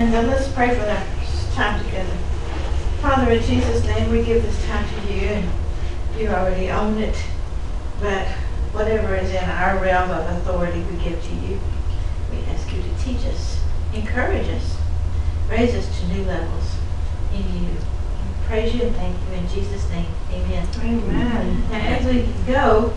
And let's pray for that time together. Father, in Jesus' name, we give this time to you, and you already own it. But whatever is in our realm of authority, we give to you. We ask you to teach us, encourage us, raise us to new levels in you. We praise you and thank you in Jesus' name. Amen. Amen. Now, as we go,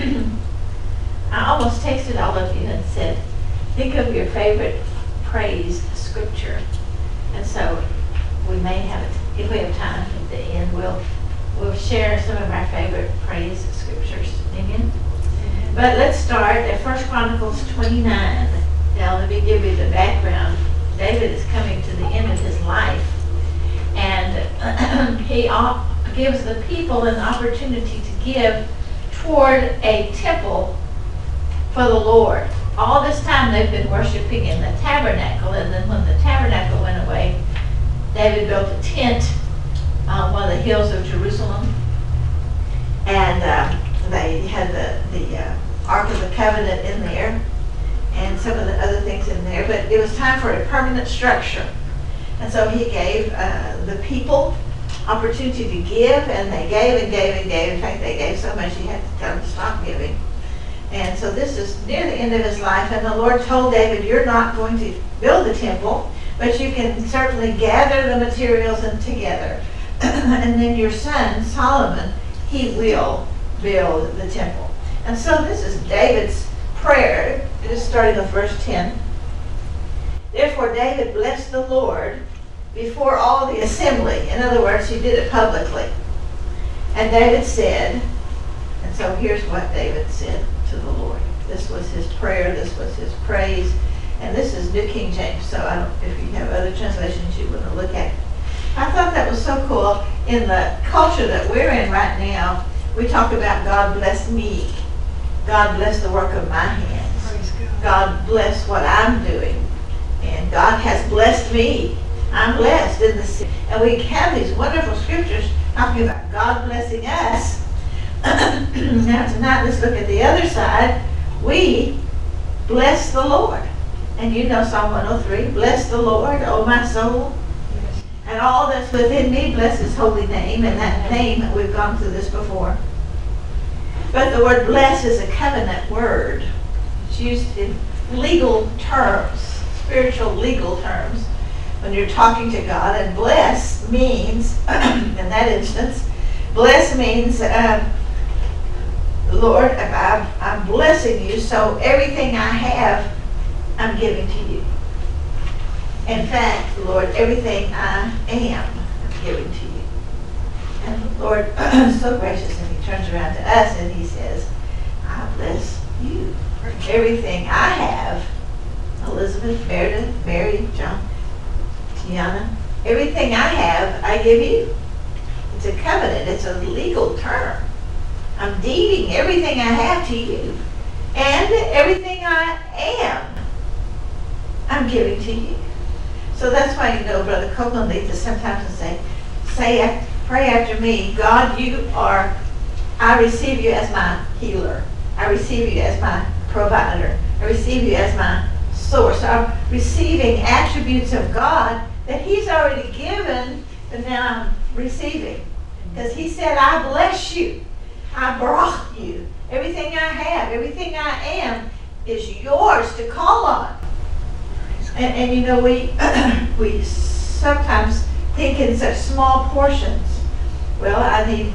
I almost texted all of you and said, think of your favorite praise scripture. And so we may have it, if we have time at the end, we'll share some of our favorite praise scriptures. Amen. But let's start at 1 Chronicles 29. Now let me give you the background. David is coming to the end of his life, and he gives the people an opportunity to give toward a temple for the Lord. All this time they've been worshiping in the tabernacle, and then when the tabernacle went away, David built a tent on one of the hills of Jerusalem, and they had the Ark of the Covenant in there, and some of the other things in there, but it was time for a permanent structure. And so he gave the people opportunity to give, and they gave and gave and gave. In fact, they gave so much he had to tell them to stop giving. And so this is near the end of his life, and the Lord told David, you're not going to build the temple, but you can certainly gather the materials and together. And then your son, Solomon, he will build the temple. And so this is David's prayer. It is starting with verse 10. Therefore David blessed the Lord before all the assembly. In other words, he did it publicly. And David said, and so here's what David said to the Lord. This was his prayer, this was his praise, and this is New King James, so I don't, if you have other translations you want to look at. I thought that was so cool. In the culture that we're in right now, we talk about God bless me, God bless the work of my hands, God bless what I'm doing, and God has blessed me. I'm blessed in the city. And we have these wonderful scriptures talking about God blessing us. Now tonight, let's look at the other side. We bless the Lord. And you know Psalm 103, bless the Lord, O my soul. Yes. And all that's within me, bless his holy name. And that name, we've gone through this before. But the word bless is a covenant word. It's used in legal terms, spiritual legal terms, when you're talking to God. And bless means, in that instance, bless means, Lord, I'm blessing you, so everything I have, I'm giving to you. In fact, Lord, everything I am, I'm giving to you. And the Lord is so gracious, and he turns around to us and he says, I bless you. Everything I have, Elizabeth, Meredith, Mary, John, Tiana, everything I have, I give you. It's a covenant, it's a legal term. I'm deeding everything I have to you. And everything I am, I'm giving to you. So that's why, you know, Brother Copeland leads us sometimes and pray after me, God, I receive you as my healer. I receive you as my provider. I receive you as my source. I'm receiving attributes of God that he's already given, but now I'm receiving. Because he said, I bless you. I brought you. Everything I have, everything I am is yours to call on. And you know, we sometimes think in such small portions. Well, I need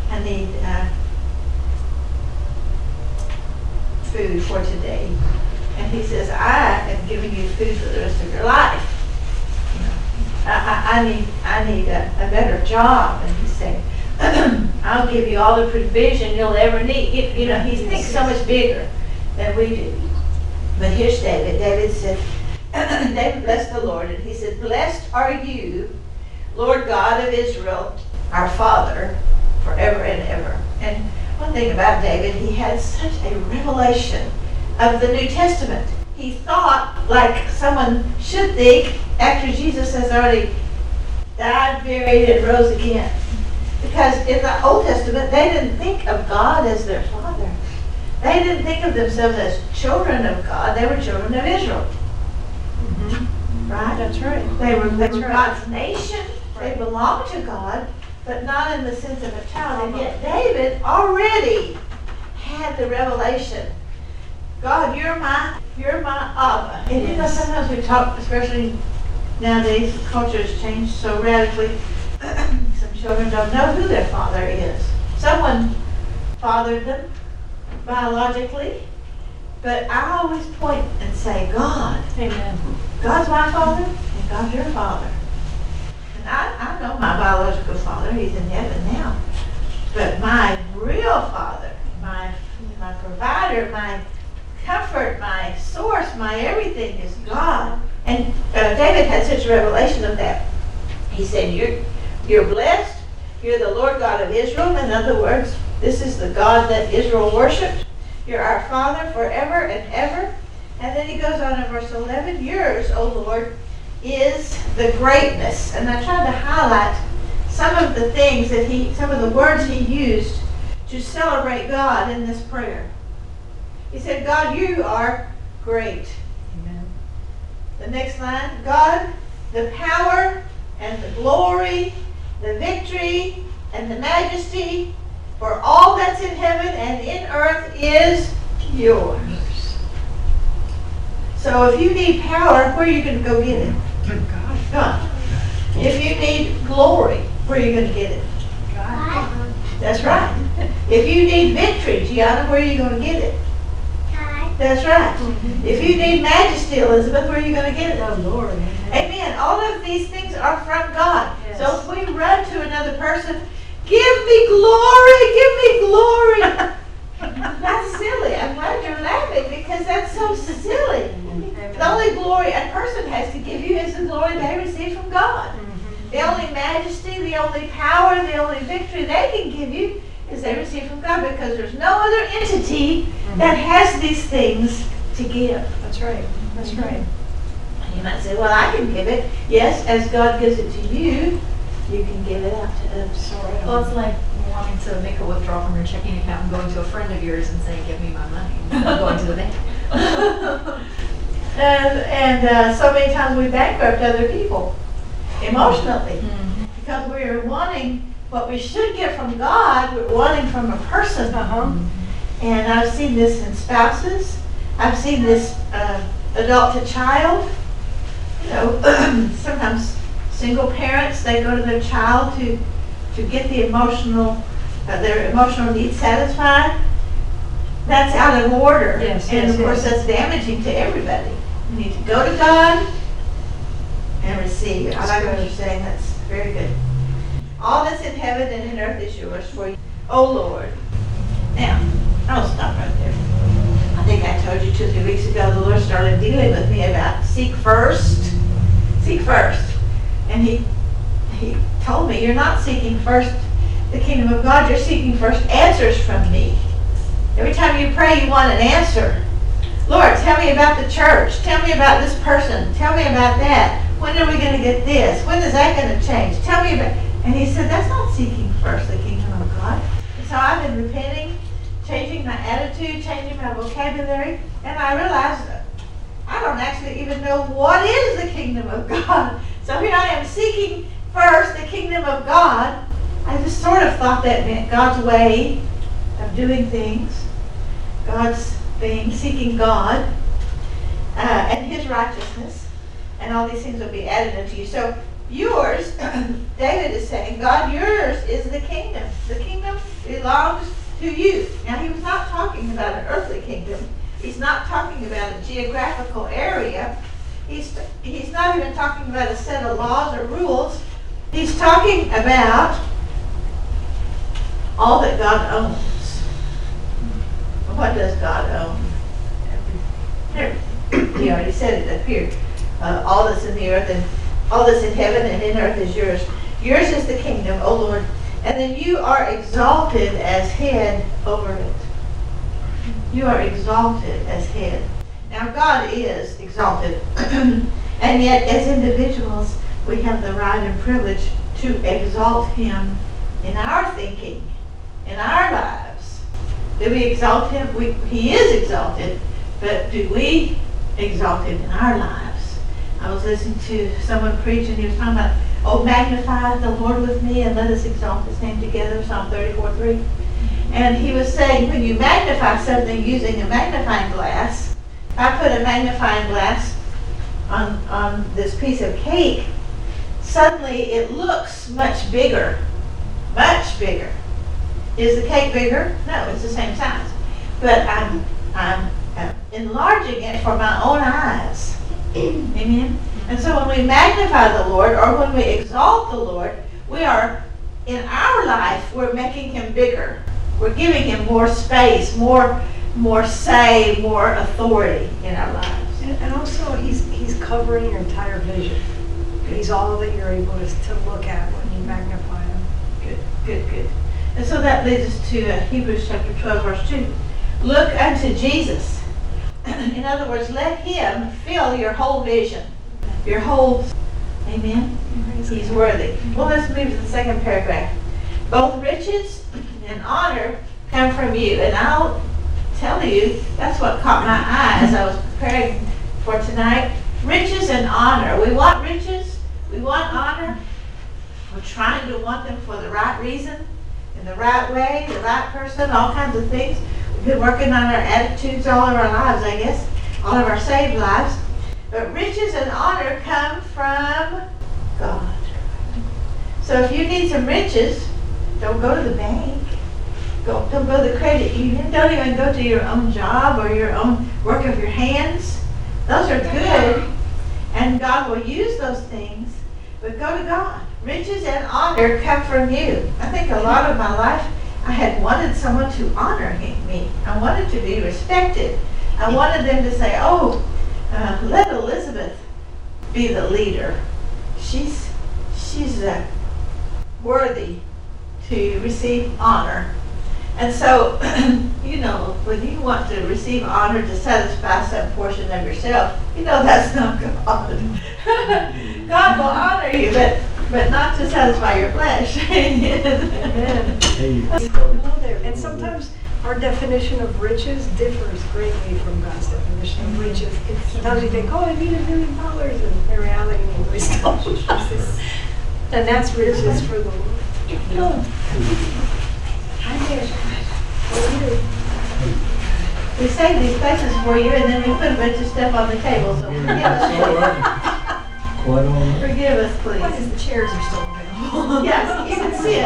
food for today. And he says, I am giving you food for the rest of your life. You know, I need a better job. And he's saying, I'll give you all the provision you'll ever need. You know, he thinks so much bigger than we do. But here's David. David said, David blessed the Lord, and he said, blessed are you, Lord God of Israel, our Father, forever and ever. And one thing about David, he had such a revelation of the New Testament. He thought, like someone should think, after Jesus has already died, buried, and rose again. Because in the Old Testament, they didn't think of God as their Father. They didn't think of themselves as children of God. They were children of Israel. right? That's right. They were That's right. God's nation. They belonged to God, but not in the sense of a child. And yet David already had the revelation. God, you're my Abba. And you know, sometimes we talk, especially nowadays, the culture has changed so radically. Some children don't know who their father is. Someone fathered them biologically, but I always point and say, God. Amen. God's my father, and God's your father. And I know my biological father, he's in heaven now. But my real father, my provider, my comfort, my source, my everything is God. And David had such a revelation of that. He said, you're blessed. You're the Lord God of Israel. In other words, this is the God that Israel worshipped. You're our Father forever and ever. And then he goes on in verse 11, yours, O Lord, is the greatness. And I tried to highlight some of the things that some of the words he used to celebrate God in this prayer. He said, God, you are great. Amen. The next line, God, the power and the glory, the victory and the majesty for all that's in heaven and in earth is yours. So if you need power, where are you going to go get it? God. If you need glory, where are you going to get it? God. That's right. If you need victory, Gianna, where are you going to get it? That's right. If you need majesty, Elizabeth, where are you going to get it? Oh, Lord. Amen. All of these things are from God. Yes. So if we run to another person, give me glory, give me glory. That's silly. I'm glad you're laughing because that's so silly. Amen. The only glory a person has to give you is the glory they receive from God. The only majesty, the only power, the only victory they can give you is they receive from God, because there's no other entity that has these things to give. That's right. That's right. You might say, well, I can give it. Yes, as God gives it to you, you can give it out to others. So right. Well, it's like wanting to make a withdrawal from your checking account and going to a friend of yours and saying, give me my money. I'm going to the bank. and so many times we bankrupt other people emotionally because we're wanting what we should get from God, we're wanting from a person. And I've seen this in spouses. I've seen this adult to child. You know, sometimes single parents, they go to their child to get the their emotional needs satisfied. That's out of order. Yes, and yes, of course yes. that's damaging to everybody. You need to go to God and receive. I like what you're saying. That's very good. All that's in heaven and in earth is yours for you, O Lord. Now, I'll stop right there. I think I told you 2 or 3 weeks ago, the Lord started dealing with me about seek first. Seek first. And he told me, you're not seeking first the kingdom of God, you're seeking first answers from me. Every time you pray, you want an answer. Lord, tell me about the church. Tell me about this person. Tell me about that. When are we going to get this? When is that going to change? Tell me about... And he said, that's not seeking first the kingdom of God. And so I've been repenting, changing my attitude, changing my vocabulary, and I realized I don't actually even know what is the kingdom of God. So here I am seeking first the kingdom of God. I just sort of thought that meant God's way of doing things, God's thing, seeking God, and his righteousness, and all these things will be added unto you. So yours, David is saying, God, yours is the kingdom. The kingdom belongs to you. Now, he was not talking about an earthly kingdom. He's not talking about a geographical area. He's not even talking about a set of laws or rules. He's talking about all that God owns. What does God own? Everything. He already said it up here. All that's in the earth and all that's in heaven and in earth is yours. Yours is the kingdom, O Lord. And then you are exalted as head over it. You are exalted as head. Now God is exalted. And yet as individuals, we have the right and privilege to exalt him in our thinking, in our lives. Do we exalt him? He is exalted, but do we exalt him in our lives? I was listening to someone preach, and he was talking about, oh, magnify the Lord with me and let us exalt his name together, Psalm 34:3. And he was saying, when you magnify something using a magnifying glass, if I put a magnifying glass on this piece of cake, suddenly it looks much bigger. Much bigger. Is the cake bigger? No, it's the same size. But I'm enlarging it for my own eyes. Amen? And so when we magnify the Lord, or when we exalt the Lord, we are, in our life, we're making him bigger. We're giving him more space, more say, more authority in our lives. And also, he's covering your entire vision. He's all that you're able to look at when you magnify him. Good. And so that leads us to Hebrews chapter 12, verse 2. Look unto Jesus. In other words, let him fill your whole vision. Your whole, amen? He's worthy. Well, let's move to the second paragraph. Both riches and honor come from you. And I'll tell you, that's what caught my eye as I was preparing for tonight. Riches and honor. We want riches. We want honor. We're trying to want them for the right reason, in the right way, the right person, all kinds of things. We've been working on our attitudes all of our lives, I guess, all of our saved lives. But riches and honor come from God. So if you need some riches, don't go to the bank. Don't go to the credit union. Don't even go to your own job or your own work of your hands. Those are good, and God will use those things. But go to God. Riches and honor come from you. I think a lot of my life, I had wanted someone to honor me. I wanted to be respected. I wanted them to say, oh, let Elizabeth be the leader. She's worthy to receive honor. And so, when you want to receive honor to satisfy some portion of yourself, that's not God. God will honor you, but not to satisfy your flesh. Amen. Hello there. And sometimes our definition of riches differs greatly from God's definition of riches. Sometimes you think, oh, I need $1 million, and in reality, it's not. And that's riches for the Lord. Hi there. What do you do? We save these places for you, and then we put a bunch of stuff on the table, so forgive us. Quite all right. Forgive us, please. Because the chairs are still available. Yes, you can sit.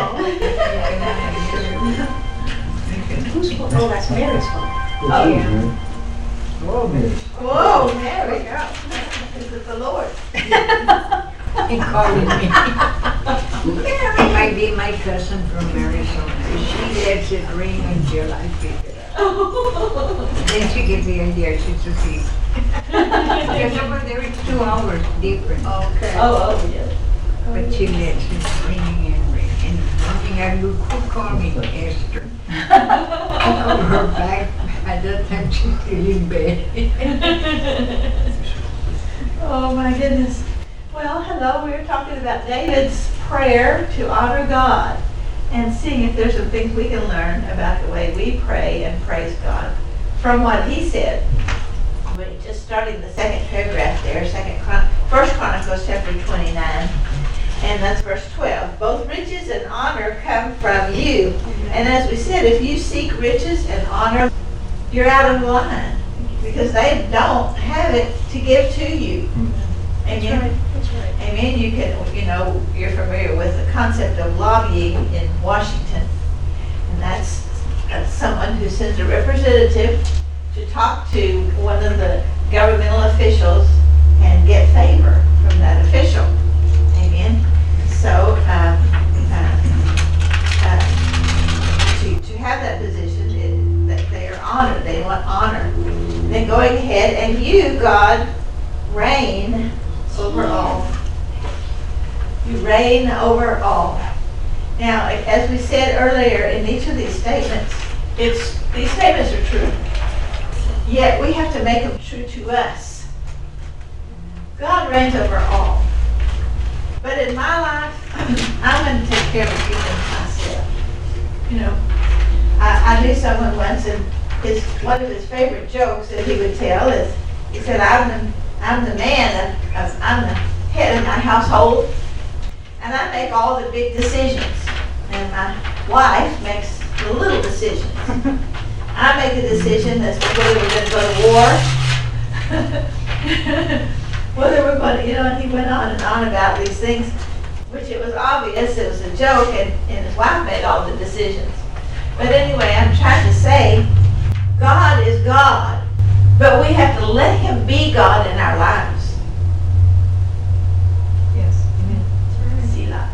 Whose fault? Oh, that's Mary's fault. Oh, yeah. Oh, man. Whoa, there we go. This is the Lord. And calling me. Mary might be my cousin from Arizona. She lets it ring until I pick it up. Then she gets the idea she's asleep. Because over there it's 2 hours different. Okay. Oh, yes. But she lets it ring and ring. And one thing I do, could call me Esther. I call her back. At that time she's still in bed. Oh, my goodness. Well, hello. We were talking about David's prayer to honor God and seeing if there's some things we can learn about the way we pray and praise God from what he said. We're just starting the second paragraph there, First Chronicles chapter 29, and that's verse 12. Both riches and honor come from you. And as we said, if you seek riches and honor, you're out of line because they don't have it to give to you. Amen. That's right. Amen. You can, you're familiar with the concept of lobbying in Washington, and that's someone who sends a representative to talk to one of the governmental officials and get favor from that official. Amen. So to have that position, that they are honored. They want honor. Then going ahead, and you, God, reign over all. You reign over all. Now, as we said earlier, in each of these statements, these statements are true. Yet we have to make them true to us. God reigns over all. But in my life, I'm going to take care of a few things myself. I knew someone once, and one of his favorite jokes that he would tell is, he said, I'm the man because I'm the head of my household, and I make all the big decisions, and my wife makes the little decisions. I make a decision as to whether we're going to go to war, whether we're going to, and he went on and on about these things, which it was obvious it was a joke, and his wife made all the decisions. But anyway, I'm trying to say, God is God, but we have to let him be God in our lives. Yes. Selah.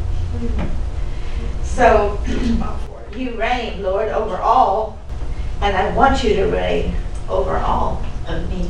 So, you reign, Lord, over all, and I want you to reign over all of me.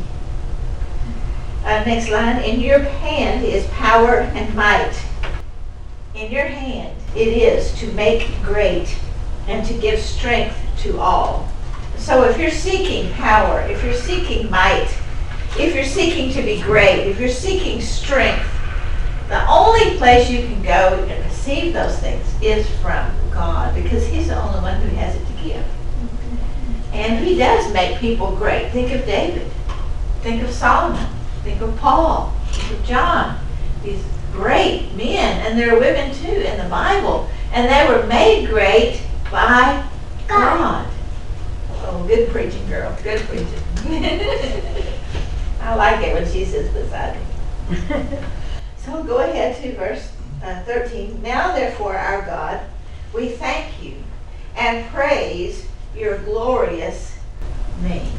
Next line, in your hand is power and might. In your hand it is to make great and to give strength to all. So if you're seeking power, if you're seeking might, if you're seeking to be great, if you're seeking strength, the only place you can go and receive those things is from God, because he's the only one who has it to give. And he does make people great. Think of David. Think of Solomon. Think of Paul. Think of John. These great men, and there are women too in the Bible, and they were made great by God. Oh, good preaching, girl. Good preaching. I like it when she sits beside me. So go ahead to verse 13. Now therefore, our God, we thank you and praise your glorious name.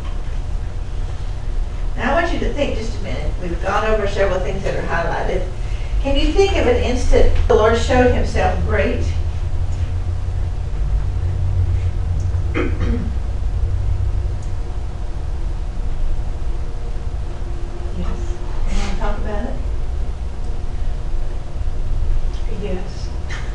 Now I want you to think just a minute. We've gone over several things that are highlighted. Can you think of an instant the Lord showed himself great? Yes. You want to talk about it? Yes.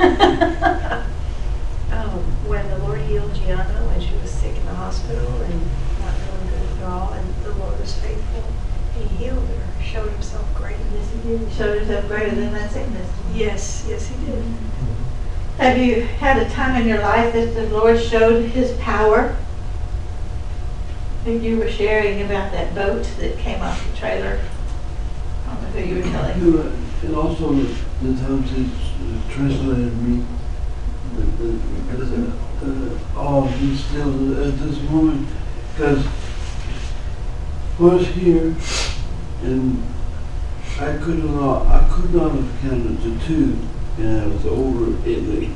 When the Lord healed Gianna when she was sick in the hospital and not feeling good at all, and the Lord was faithful, he healed her, showed himself great. Yes, he did. He showed himself greater than that sickness. Yes, yes, he did. Have you had a time in your life that the Lord showed his power? And you were sharing about that boat that came off the trailer. I don't know who you were telling. And also the times it's translated me because all be still at this moment, because I was here and I could not have counted to 2, and I was over Italy.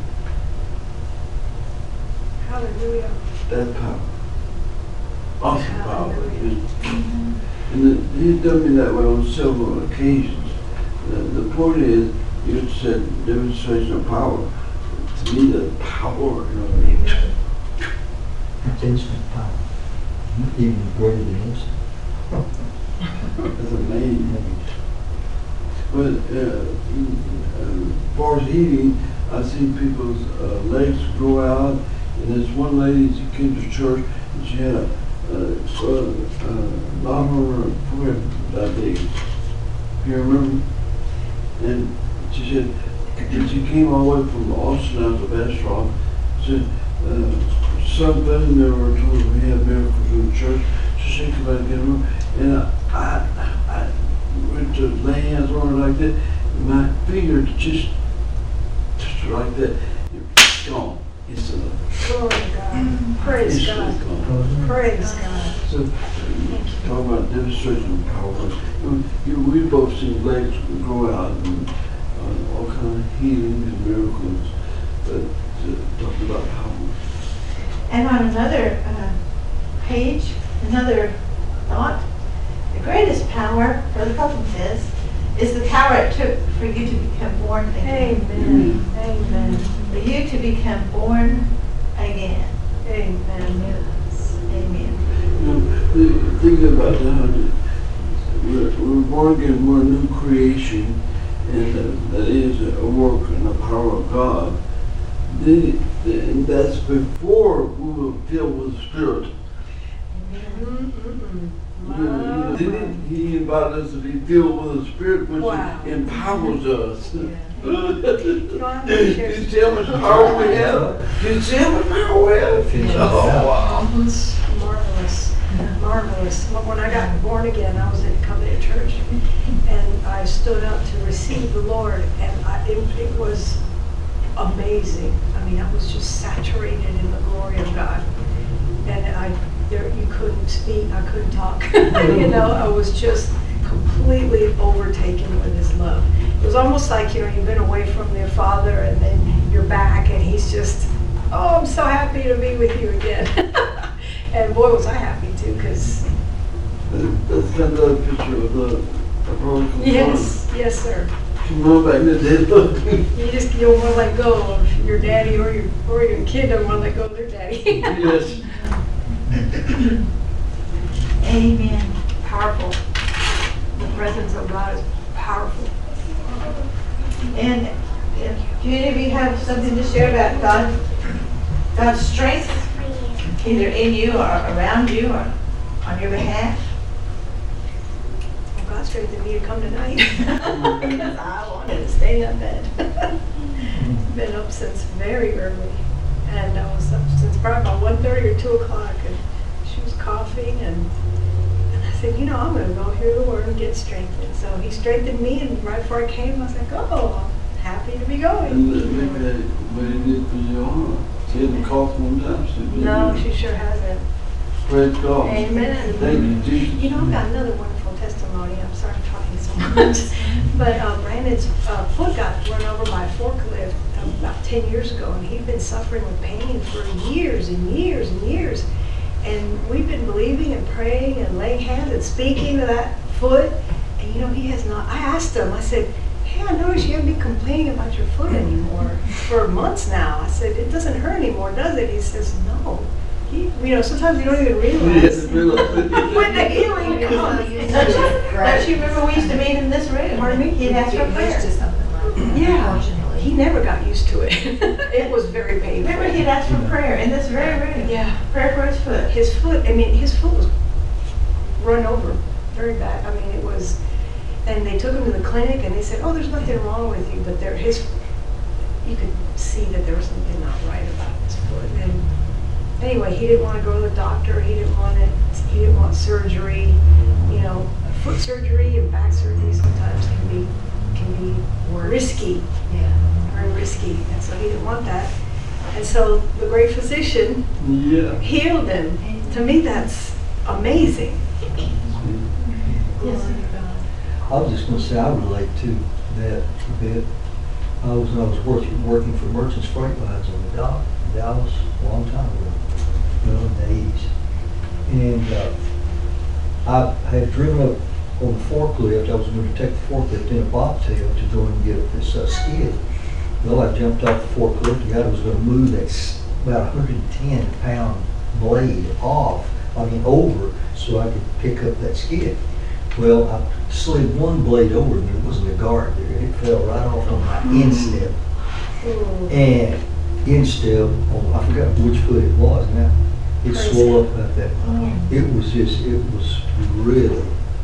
Hallelujah. That power, awesome power. Hallelujah. And he's done me that way on several occasions. The point is, you said demonstration of power. To me, the power, It's instant power. Even greater than instant. That's amazing. But as far as healing, I've seen people's legs grow out. And there's one lady, she came to church and she had a knot on her forehead that big. You remember? And she said, and she came all the way from Austin out to Bastrop. She said, something, they were told we have miracles in the church. She said, come out and get them. And I went to lay hands on her like that, and my finger just like that, it's gone. It's Glory to God. Praise God. gone. Praise God. So, talk about demonstration of power. We both seen legs grow out and all kind of healings and miracles, but talk about power. And on another page, another thought, the greatest power for the couples is the power it took for you to become born again. Amen. Amen. For you to become born again. Amen. Yes. Amen. You know, think about that. We're born again, we're a new creation, and that is a work and a power of God. And that's before we were filled with the Spirit. Didn't he invite us to be filled with the Spirit, which Wow. empowers us? You don't have to share. Do you see how much power we have? Do you see how much power we have? Finish it Oh, out. wow. Marvelous. marvelous. When I got born again, I was in Covenant Church, and I stood up to receive the Lord, and it was amazing. I mean, I was just saturated in the glory of God, and you couldn't speak, I couldn't talk. You know, I was just completely overtaken with His love. It was almost like, you know, you've been away from your Father, and then you're back, and He's just, oh, I'm so happy to be with you again. And boy, was I happy too, because That's got another picture of the prodigal yes, yes, sir. son. Come on back in the day, look. You don't want to let go of your daddy, or your kid don't want to let go of their daddy. Yes. Amen. Powerful. The presence of God is powerful. And if any of you have something to share about God's strength, either in you or around you or on your behalf. Well, God strengthened me to come tonight. Because I wanted to stay in bed. Been up since very early. And I was up since probably about 1:30 or 2 o'clock. And she was coughing. And I said, you know, I'm going to go hear the Word and get strengthened. So He strengthened me. And right before I came, I was like, oh, I'm happy to be going. And maybe what He did for your arm. She hadn't coughed one time. No, she sure hasn't. Praise God. Amen. Thank you, Jesus. You know, I've got another wonderful testimony. I'm sorry I'm talking so much. But Brandon's foot got run over by a forklift about 10 years ago, and he'd been suffering with pain for years and years and years. And we've been believing and praying and laying hands and speaking to that foot. And you know, he has not. I asked him, I said, hey, I noticed you haven't been complaining about your foot anymore for months now. I said, it doesn't hurt anymore, does it? He says, no. You know, sometimes you don't even realize when the healing comes. Don't you remember we used to meet in this room? Pardon me? He'd ask for Get used to prayer. something like that. Yeah, Unfortunately. he never got used to it. It was very painful. Remember he'd ask for prayer in this very room? Yeah. Prayer for his foot. His foot was run over very bad. I mean, it was, and they took him to the clinic and they said, oh, there's nothing wrong with you, but you could see that there was something not right about his foot. And anyway, he didn't want to go to the doctor. He didn't want surgery. You know, foot surgery and back surgery sometimes can be risky, Yeah. very risky. And so he didn't want that. And so the great physician Yeah. healed him. To me, that's amazing. Yes. I was just gonna say, I relate to that a bit. I was working for Merchants Freight Lines on the dock in Dallas a long time ago, in the 80s. And I had driven up on the forklift. I was going to take the forklift in a bobtail to go and get this skid. Well, I jumped off the forklift. The guy was going to move that about 110-pound blade over, so I could pick up that skid. Well, I slid one blade over and there wasn't a guard there. It fell right off on my instep. And instep, I forgot which foot it was now. It Crazy. swelled up about that much. It was really.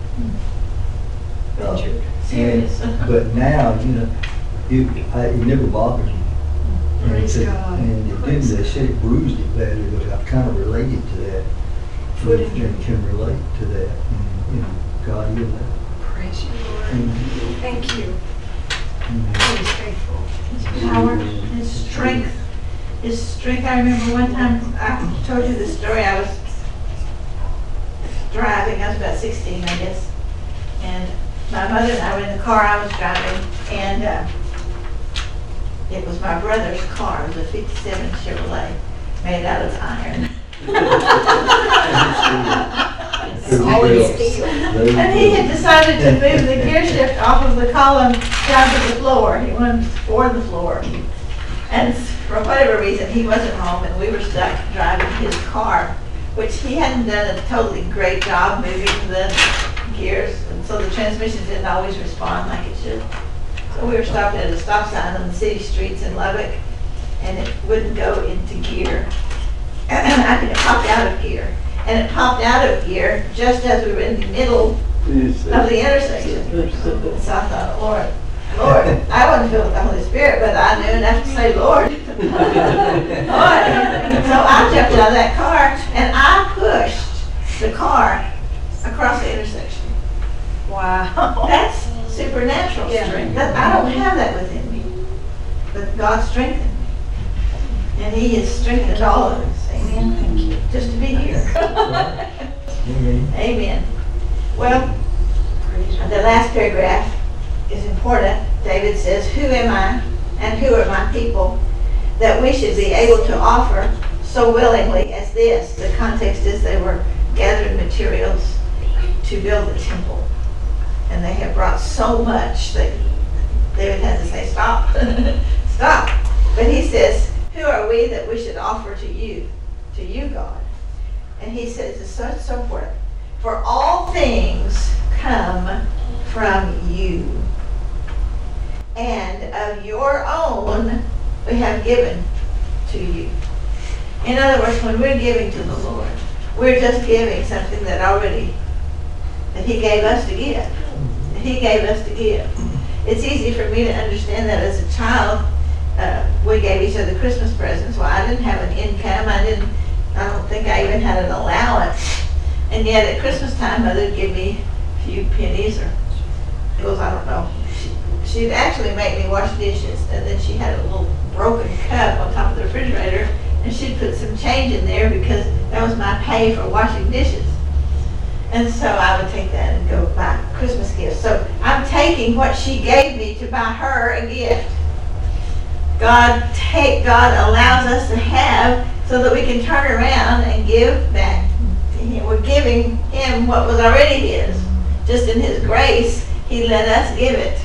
Injured. Serious. But now, you know, it never bothers me. Praise And God. And it Praise didn't, they said it bruised it badly, but I've kind of related to that. Foot And injury. can relate to that. And, you know, God healed that. Praise you, Lord. Mhm. Thank you. Mhm. He is faithful. His power, his strength. His strength. I remember one time, I told you the story, I was driving, I was about 16, I guess. And my mother and I were in the car I was driving, and it was my brother's car. It was a 57 Chevrolet, made out of iron. Always steel. And he had decided to move the gear shift off of the column down to the floor. He wanted for the floor. And for whatever reason, he wasn't home and we were stuck driving his car, which he hadn't done a totally great job moving the gears. And so the transmission didn't always respond like it should. So we were stopped at a stop sign on the city streets in Lubbock, and it wouldn't go into gear. And I think it popped out of gear. And it popped out of gear just as we were in the middle of the intersection. So I thought, Lord, I wasn't filled with the Holy Spirit, but I knew enough to say, Lord. Lord. So I jumped out of that car and I pushed the car across the intersection. Wow. That's supernatural Yeah. strength. I don't have that within me, but God strengthened me. And He has strengthened all of us. Amen. Thank you. Just to be here. Amen. Amen. Well, the last paragraph is important. David says, "Who am I and who are my people that we should be able to offer so willingly as this?" The context is they were gathering materials to build the temple. And they have brought so much that David had to say, stop, stop. But he says, "Who are we that we should offer to you, God?" And he says, it's so important. "For all things come from you, and of your own we have given to you." In other words, when we're giving to the Lord, we're just giving something that He gave us to give. That He gave us to give. It's easy for me to understand that as a child. We gave each other Christmas presents. Well, I didn't have an income. I don't think I even had an allowance. And yet at Christmas time, Mother would give me a few pennies or nickels, I don't know. She'd actually make me wash dishes, and then she had a little broken cup on top of the refrigerator, and she'd put some change in there because that was my pay for washing dishes. And so I would take that and go buy Christmas gifts. So I'm taking what she gave me to buy her a gift. God allows us to have so that we can turn around and give back. We're giving Him what was already His. Just in His grace, He let us give it.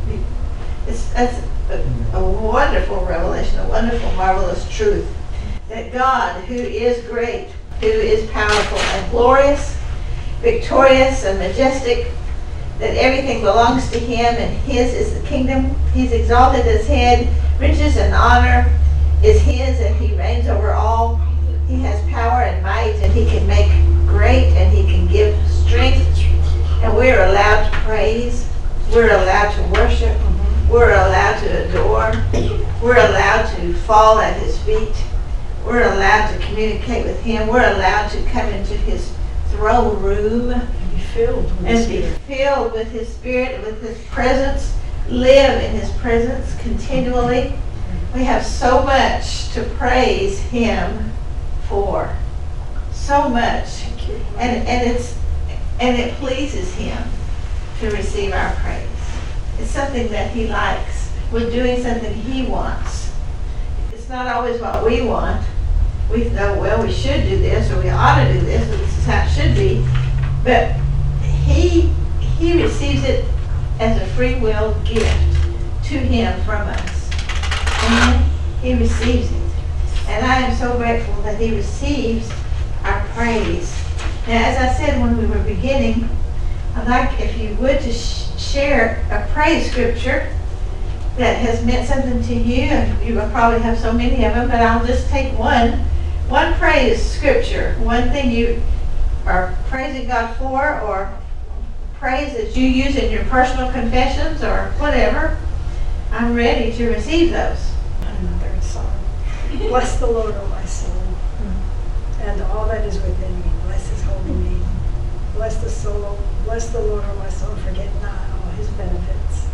That's a wonderful revelation, a wonderful, marvelous truth. That God, who is great, who is powerful and glorious, victorious and majestic, that everything belongs to Him and His is the kingdom. He's exalted as head. Riches and honor is His, and He reigns over all. He has power and might, and He can make great, and He can give strength. And we're allowed to praise. We're allowed to worship. We're allowed to adore. We're allowed to fall at His feet. We're allowed to communicate with Him. We're allowed to come into His throne room Be filled with and His be Spirit. filled with His Spirit, with His presence, live in His presence continually. We have so much to praise Him for. So much. And it pleases Him to receive our praise. It's something that He likes. We're doing something He wants. It's not always what we want. We know, well, we should do this, or we ought to do this, or this is how it should be. But He receives it as a free will gift to Him from us. Amen? He receives it. And I am so grateful that He receives our praise. Now, as I said when we were beginning, I'd like, if you would, to share a praise scripture that has meant something to you. And you will probably have so many of them, but I'll just take one praise scripture, one thing you are praising God for, or praise that you use in your personal confessions or whatever. I'm ready to receive those. Another song. Bless the Lord, O my soul, and all that is within me. Bless His holy name. Bless the Lord, O my soul, and forget not all His benefits.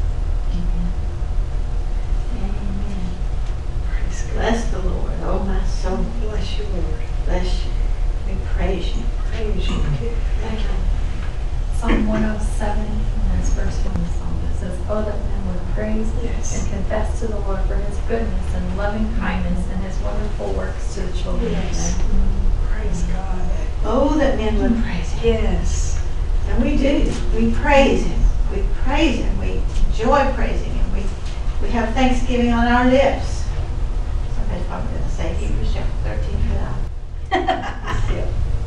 Amen. Praise God. Bless the Lord, oh my soul. Bless you, Lord. Bless you. We praise you. Praise you. Thank you. Psalm 107, and that's verse 1 of the psalm. It says, "Oh, that men would praise Yes. and confess to the Lord for His goodness and loving kindness and His wonderful works to the children Yes. of men." Praise God. Oh, that men would praise Him. Yes. And we do. We praise Him. We praise Him. We enjoy praising Him. We have thanksgiving on our lips. Somebody's probably going to say Hebrews chapter 13 for that. Still.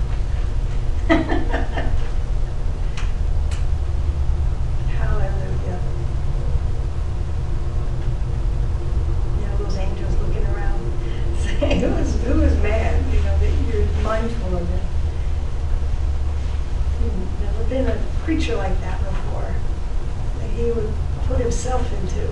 Hallelujah. You know, those angels looking around saying, who is man? You know, that you're mindful of it. You've never been a creature like that before, that He would put Himself into.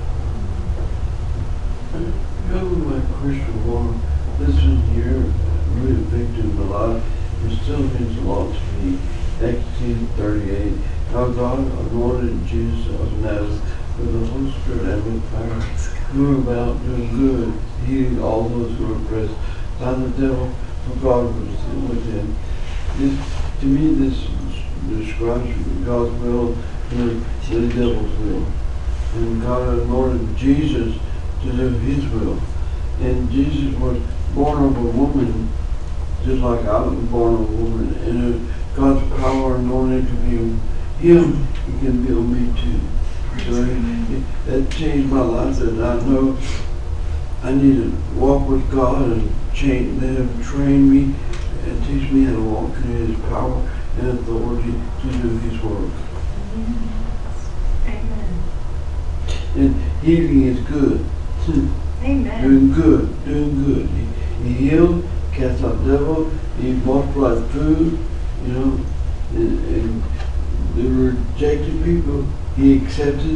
Go to my crystal ball, listen here, really affected my life. It still means a lot to me. Acts 10:38. How God anointed Jesus of Nazareth with the Holy Spirit and with power, who were about doing good, healing all those who were oppressed by the devil, for God was with him. To me, this describes God's will and the devil's will. And God anointed Jesus to do his will. And Jesus was born of a woman, just like I was born of a woman. And God's power anointed to be on him, he can be on me too. So that changed my life, that I know I need to walk with God and let him train me and teach me how to walk in his power and authority to do his work. Amen. And healing is good. Amen. Doing good. He healed, cast out devil, he multiplied food, and the rejected people, he accepted.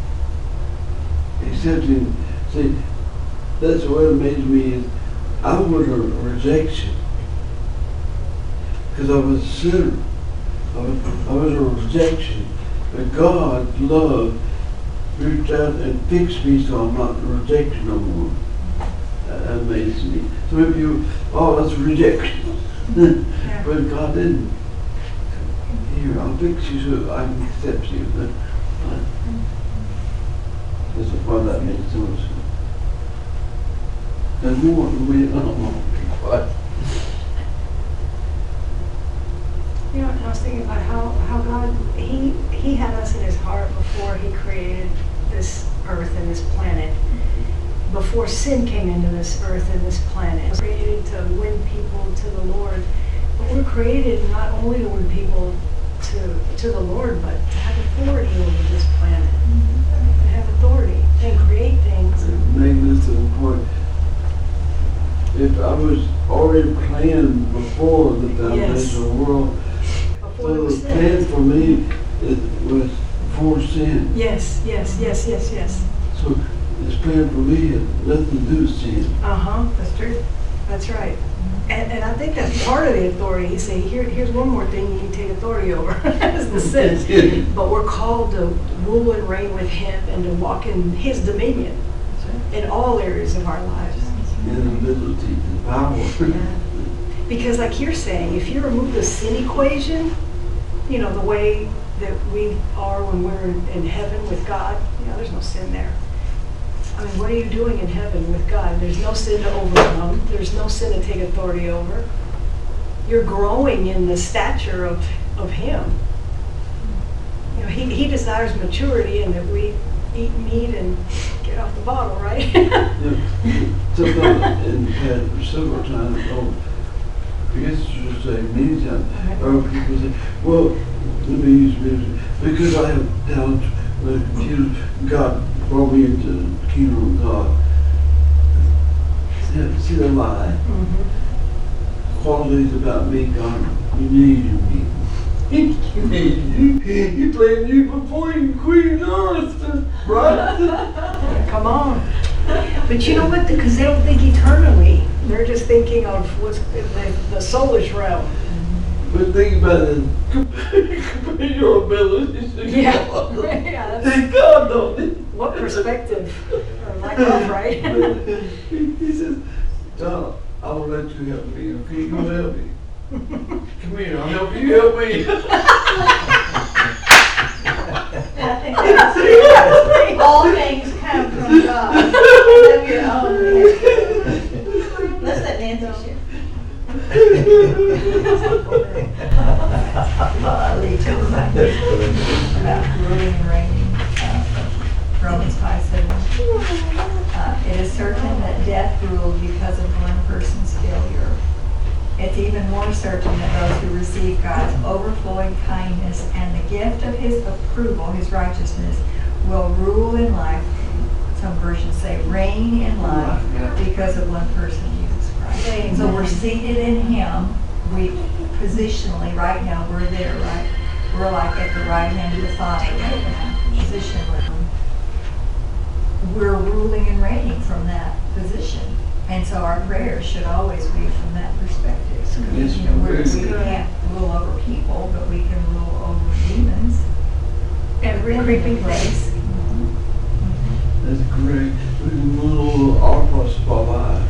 See, that's what amazed me is I was a rejection because I was a sinner. I was a rejection, but God's love reached out and fixed me so I'm not rejected no more. That amazes me. Some of you, that's rejection. But God didn't. Here, I'll fix you so I can accept you. That's why that makes so much sense. There's more than we don't know. You know, I was thinking about how God, he had us in his heart before he created this earth and this planet. Before sin came into this earth and this planet. It was created to win people to the Lord. But we're created not only to win people to the Lord, but to have authority over this planet. To have authority and create things. Make this to the point. If I was already planned before the foundation of the world, Before so there was the plan sin. for me was before sin. Yes. So this plan for me had nothing to do with sin. That's true. That's right. And I think that's part of the authority. He's saying, here's one more thing you need to take authority over, is the sin. But we're called to rule and reign with him and to walk in his dominion in all areas of our lives. And ability and power. Because like you're saying, if you remove the sin equation, the way that we are when we're in heaven with God, there's no sin there. I mean, what are you doing in heaven with God? There's no sin to overcome. There's no sin to take authority over. You're growing in the stature of him. He desires maturity and that we eat meat and get off the bottle, right? Sometimes in the past, several times, I guess you should say many times, people say, well, let me use music, because I have talent, God brought me into the kingdom of God. See the lie? Qualities about me, God, you needed me. He planned you before you queen earth, right? Come on. But you know what? Because they don't think eternally. They're just thinking of what's the soulish realm. But think about it, compare your abilities to God. Thank God, don't it? What perspective? Like love, right? He says, John, I will let you help me. Okay, you will help me. Come here, I'll help you help me. I think that's all things come from God. Of your own. Let's let Nancy share. About ruling and reigning. Romans 5:7. It is certain that death ruled because of one person's failure. It's even more certain that those who receive God's overflowing kindness and the gift of his approval, his righteousness, will rule in life. Some versions say reign in life because of one person, Jesus Christ. Amen. So we're seated in him. We positionally, right now, we're there, right? We're like at the right hand of the Father right now, positionally. We're ruling and reigning from that position. And so our prayers should always be from that perspective. Yes, You know, where very we good. can't rule over people, but we can rule over demons. Every creeping place. That's great. We can rule our process by life.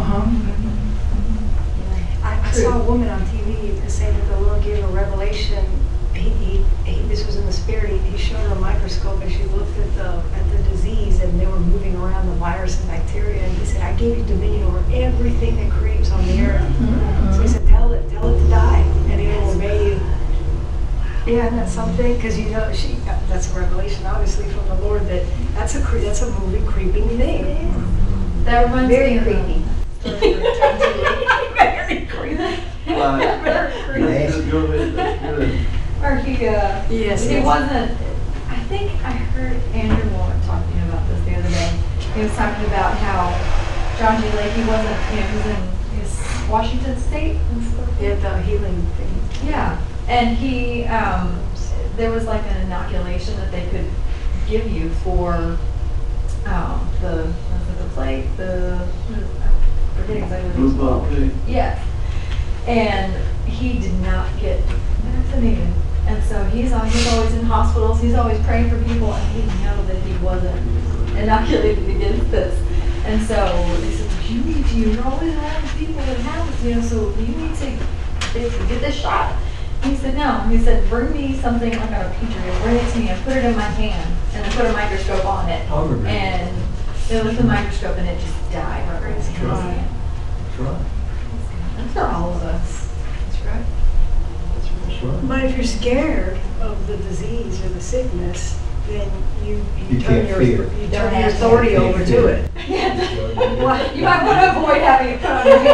I saw a woman on TV say that the Lord gave her revelation. This was in the spirit. He showed her a microscope and she looked at the disease and they were moving around the virus and bacteria. And he said, I gave you dominion over everything that creeps on the earth. So he said, tell it to die and it will obey you. Yeah, and that's something, because you know, that's a revelation obviously from the Lord that that's a moving, creeping thing. That reminds Very me of creepy. Very creepy. That's good. That's good. Or he, Yes. he wasn't, I think I heard Andrew Warren talking about this the other day. He was talking about how John G. Lake, he wasn't, you know, he was in his Washington State and stuff. Yeah, the healing thing. Yeah, and he, there was like an inoculation that they could give you for, the plague, I forget exactly what it was Blue called. Ball Pig. Yes. And he did not get vaccinated. And so he's always in hospitals, he's always praying for people, and he knew that he wasn't inoculated against this. And so they said, you need to, you're always around people that have this, you know, so you need to get this shot. And he said, no. He said, bring me something like on a petri dish, bring it to me, and put it in my hand, and then put a microscope on it. I remember. And they looked at the microscope and it just died right in his That's right. hand. That's right. That's for all of us. That's right. That's right. But if you're scared of the disease or the sickness, then you You turn can't your fear. you Don't turn your have to authority fear. over to it. You might want to avoid having it put on your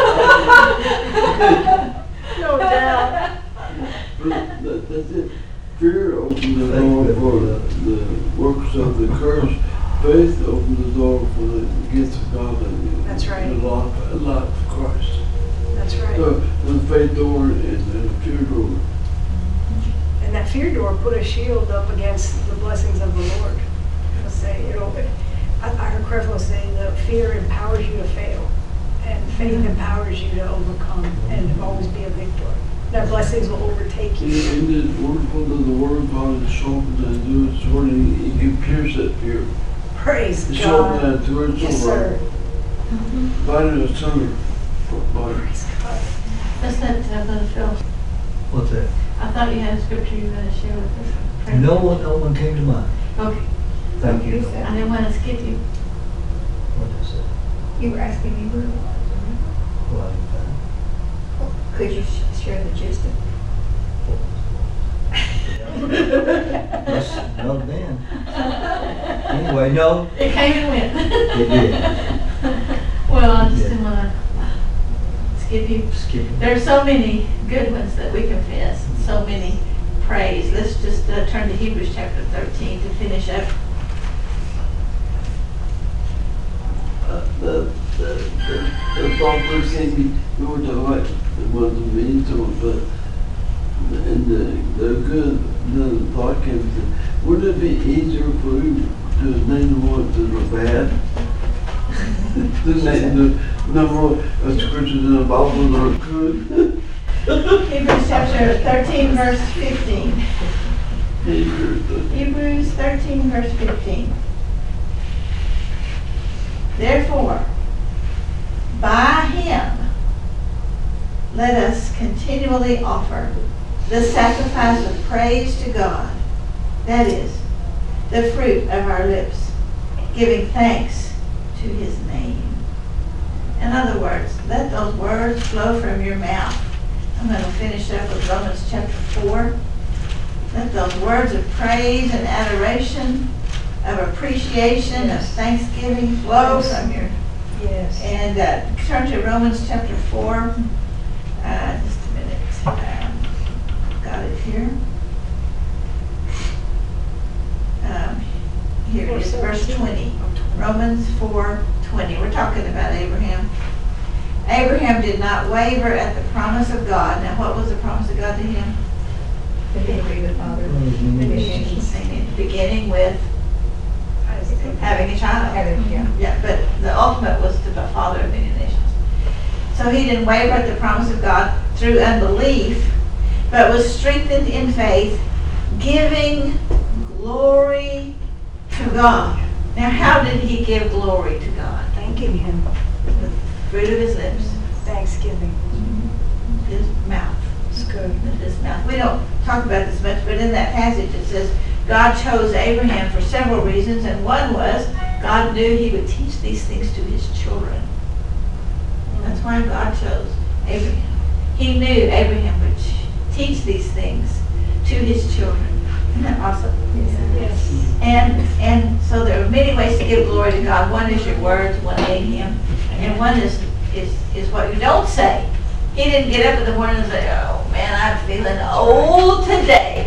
hand. No doubt. But that's it. Fear opens the door for the works of the curse. Faith opens the door for the gifts of God and That's right. the life of Christ. That's right. So the faith door and the fear door. And that fear door put a shield up against the blessings of the Lord. It'll say, I heard Creflo say that fear empowers you to fail, and faith empowers you to overcome and always be a victor. That blessings will overtake you. In the wonderful that the word of God is sharper than two sword, and you can pierce that fear. Praise It's sharper God. than two Yes, sword. sir. Dividing asunder. Praise God. That's that, Brother Phil. What's that? I thought you had a scripture you were going to share with us. Pray. No one came to mind. Okay, Thank you. I didn't want to skip you. What did I say? You were asking me, Bruce, Well, could you share the gist of that's another man. Anyway, no, It came and went. it did. Well, I just Yeah. didn't want to skip you. Skip it. There's so many good ones that we confess, and so many praise. Let's just turn to Hebrews chapter 13 to finish up. The thought first came to me, we were talking about the mean to it, but and the good, the thought came to me, wouldn't it be easier for you to name the ones that are bad? To name the number of scriptures in the Bible that are good? Hebrews chapter 13, verse 15. Hebrews. Hebrews 13, verse 15. Therefore, by him, let us continually offer the sacrifice of praise to God, that is, the fruit of our lips, giving thanks to his name. In other words, let those words flow from your mouth. I'm going to finish up with Romans chapter 4. Let those words of praise and adoration, of appreciation, of thanksgiving flow from your, Yes. and turn to Romans chapter 4. Just a minute. Got it here. Here it is, verse 20. Romans 4:20. We're talking about Abraham. Abraham did not waver at the promise of God. Now, what was the promise of God to him? the name of the Father? Beginning with having a child. Yeah, but the ultimate was to the father of many nations. So he didn't waver at the promise of God through unbelief, but was strengthened in faith, giving glory to God. Now, how did he give glory to God? Thanking him. Fruit of his lips, Thanksgiving. his mouth. It's good. His mouth. We don't talk about this much, but in that passage it says God chose Abraham for several reasons, and one was God knew he would teach these things to his children. That's why God chose Abraham. He knew Abraham would teach these things to his children. Isn't that awesome? Yes. And so there are many ways to give glory to God. One is your words, one being him, and one is what you don't say. He didn't get up in the morning and say, "Oh man, I'm feeling old today.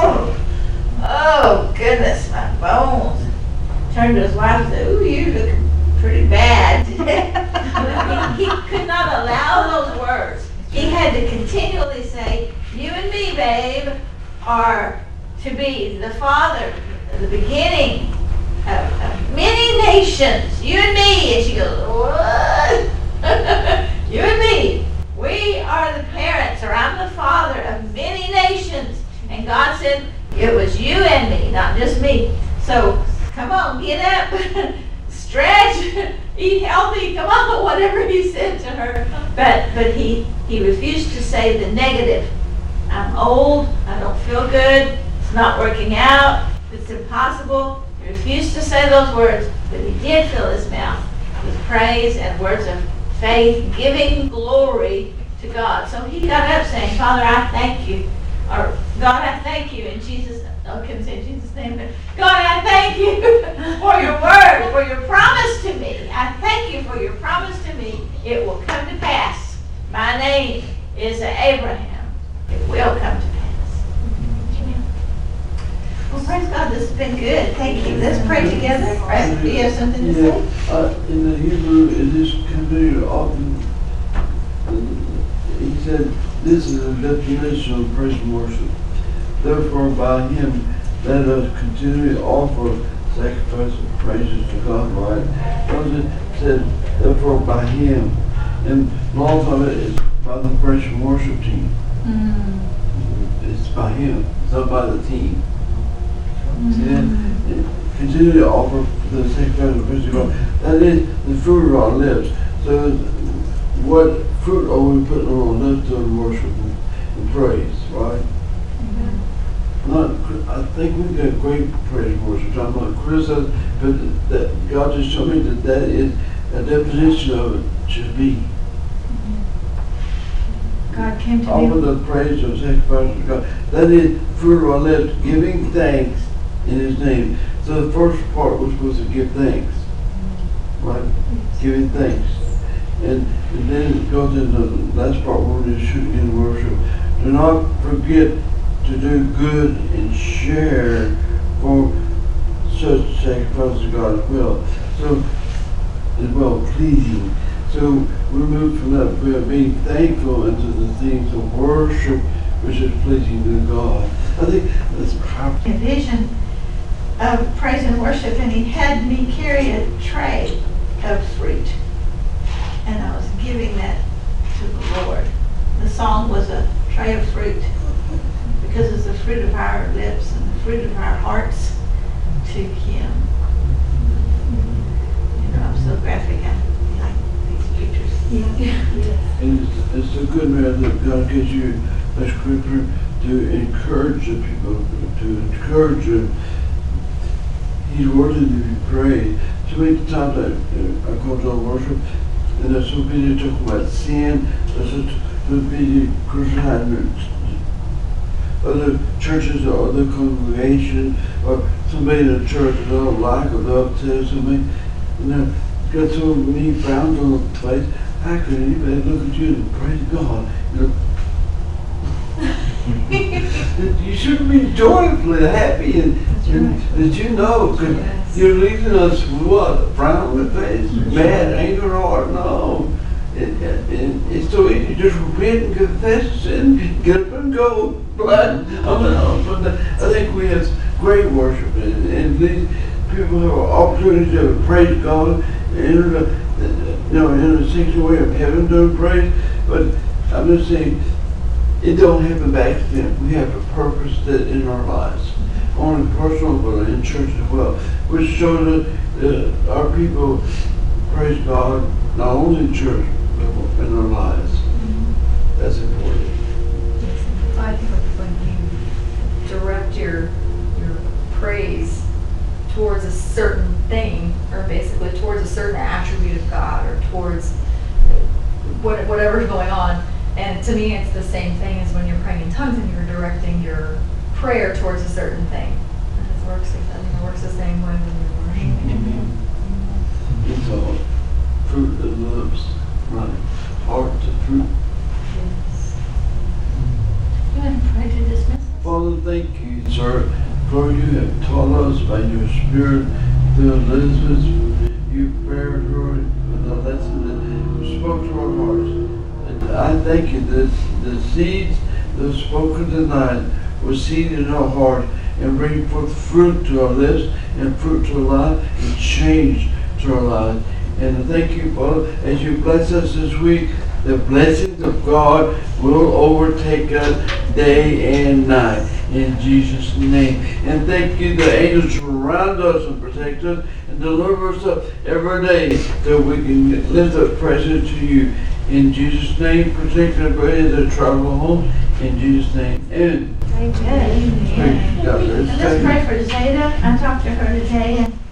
Oh goodness, my bones." Turned to his wife and said, "Ooh, you look pretty bad today." he could not allow those words. He had to continually say, "You and me, babe, are to be the father, the beginning of many nations. You and me." And she goes, "What?" "You and me. We are the parents, or I'm the father of many nations." And God said, it was you and me, not just me. So, come on, get up, stretch, eat healthy, come on, whatever he said to her. But he refused to say the negative. I'm old, I don't feel good, it's not working out, it's impossible. He refused to say those words, but he did fill his mouth with praise and words of faith, giving glory to God. So he got up saying, "Father, I thank you." Or, "God, I thank you," in Jesus, I couldn't say in Jesus' name, but "God, I thank you for your word, for your promise to me. I thank you for your promise to me. It will come to pass. My name is Abraham. It will come to pass." Amen. Well, praise God, this has been good. Thank you. Let's pray together. Right? Do you have something to say? In the Hebrew, it is continued often. He said, this is a definition of praise and worship. Therefore, by him, let us continually offer sacrifice of praises to God, right? Once it said, therefore, by him. And a lot of it is by the praise and worship team. It's by him, it's not by the team. And continue to offer the sacrifice of praise to God. That is the fruit of our lips. So what fruit are we putting on our lips to worship and praise, right? I think we've got great praise and worship. I'm not criticizing, but that God just told me that is a definition of it should be. God came to Offer me. the praise of sacrifice to God. That is fruit of our lips, giving thanks in his name. So the first part was supposed to give thanks, right? Giving thanks. And then it goes into the last part where we should in worship. Do not forget to do good and share for such sacrifice to God as well. So, as well, pleasing. So we move from that being thankful into the things of worship, which is pleasing to God. I think that's powerful. A vision of praise and worship, and he had me carry a tray of fruit. And I was giving that to the Lord. The song was a tray of fruit, because it's the fruit of our lips and the fruit of our hearts to him. You know, I'm so graphic. I like these pictures. And it's a good man that God gives you a scripture to encourage the people, to encourage them. He's worthy to be praised. So many times I go to worship, and they're so busy talking about sin, they're so busy criticizing other churches or other congregations, or somebody in the church that they don't like, or they'll tell somebody, and they've got so many frowns on the face. How could anybody look at you and praise God? You know, you should be joyful and happy, and that you know, because you're leaving us with what? A frown on the face? Mad, anger, or no. It's so easy. Just repent and confess sin, get up and go. Blood. I think we have great worship, and please people have an opportunity to praise God, in a sanctuary of heaven doing praise. But I'm just saying, it don't happen by accident. We have a purpose that in our lives, only personal, but in church as well, which shows that our people praise God not only in church but in our lives. That's important. I think when you direct your praise towards a certain thing, or basically towards a certain attribute of God, or towards whatever's going on, and to me it's the same thing as when you're praying in tongues and you're directing your prayer towards a certain thing. And it works the same way when you're worshiping. It's all fruit that loves, right? Heart to fruit. You want to pray to dismiss? Father, thank you, sir, for you have taught us by your Spirit through Elizabeth. You prepared her with a lesson that spoke to our hearts. And I thank you that the seeds that were spoken tonight were seeded in our heart and bring forth fruit to our lips and fruit to our life and change to our lives. And I thank you, Father, as you bless us this week, the blessings of God will overtake us day and night. In Jesus' name. And thank you, the angels surround us and protect us and deliver us up every day that we can lift up praises to you. In Jesus' name, protect everybody as they travel home. In Jesus' name. Amen. Amen. God bless. And let's pray for Zeta. I talked to her today, and